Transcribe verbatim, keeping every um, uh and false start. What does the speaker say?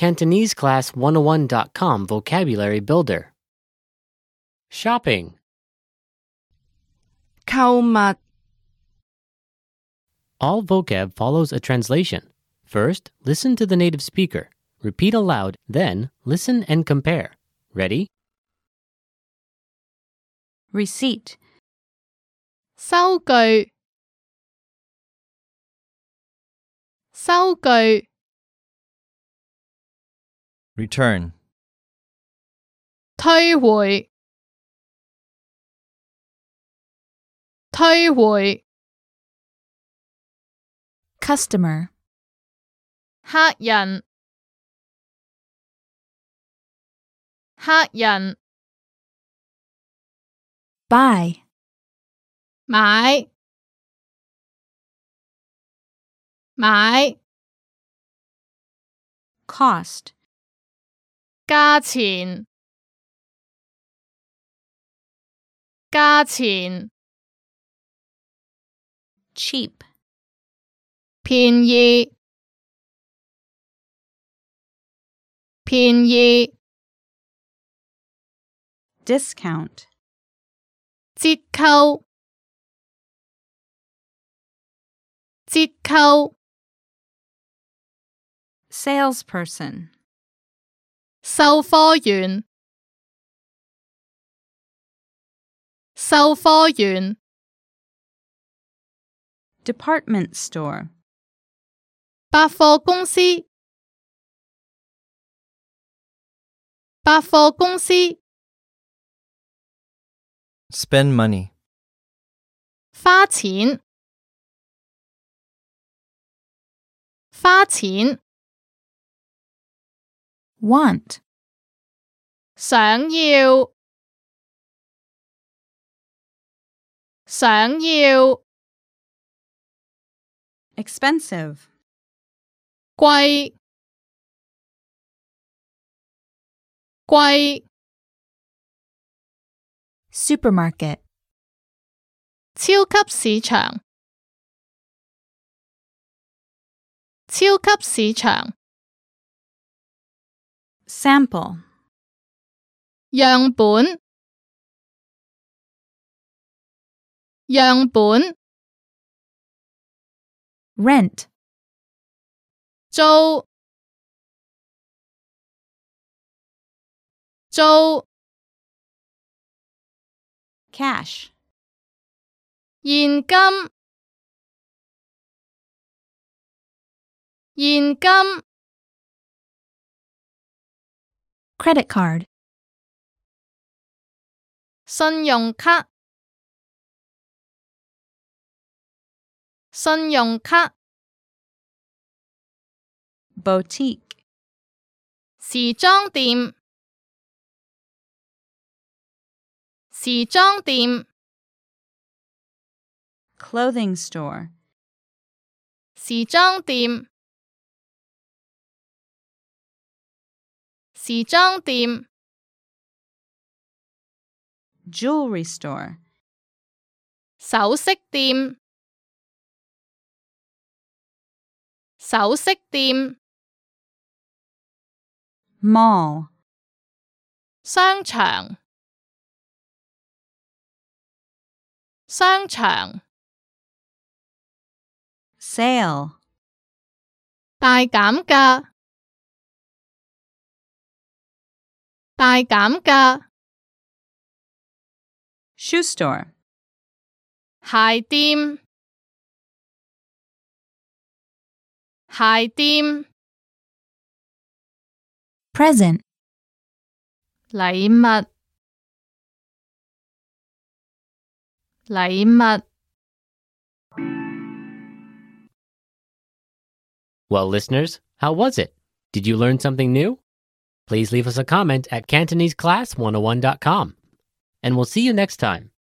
Cantonese Class one oh one dot com Vocabulary Builder. Shopping. 購物 All vocab follows a translation. First, listen to the native speaker. Repeat aloud, then listen and compare. Ready? receipt 收據收據 return, 退回退回 customer 客人客人 buy 買買 cost 價錢價錢 cheap 便宜便宜 discount 折扣折扣 salesperson 售貨員售貨員 department store 百貨公司百貨公司 spend money, 花錢花錢 want 想要想要 expensive 貴貴 supermarket 超級市場超級市場 sample 樣本樣本 rent 租租 cash 現金現金 credit card 信用卡信用卡 boutique 時裝店時裝店 clothing store 時裝店時裝店 jewelry store 首飾店首飾店 mall 商場商場 sale 大減價大減價 shoe store 鞋店鞋店 present 禮物禮物 Well, listeners, how was it? Did you learn something new? Please leave us a comment at Cantonese Class one oh one dot com. And we'll see you next time.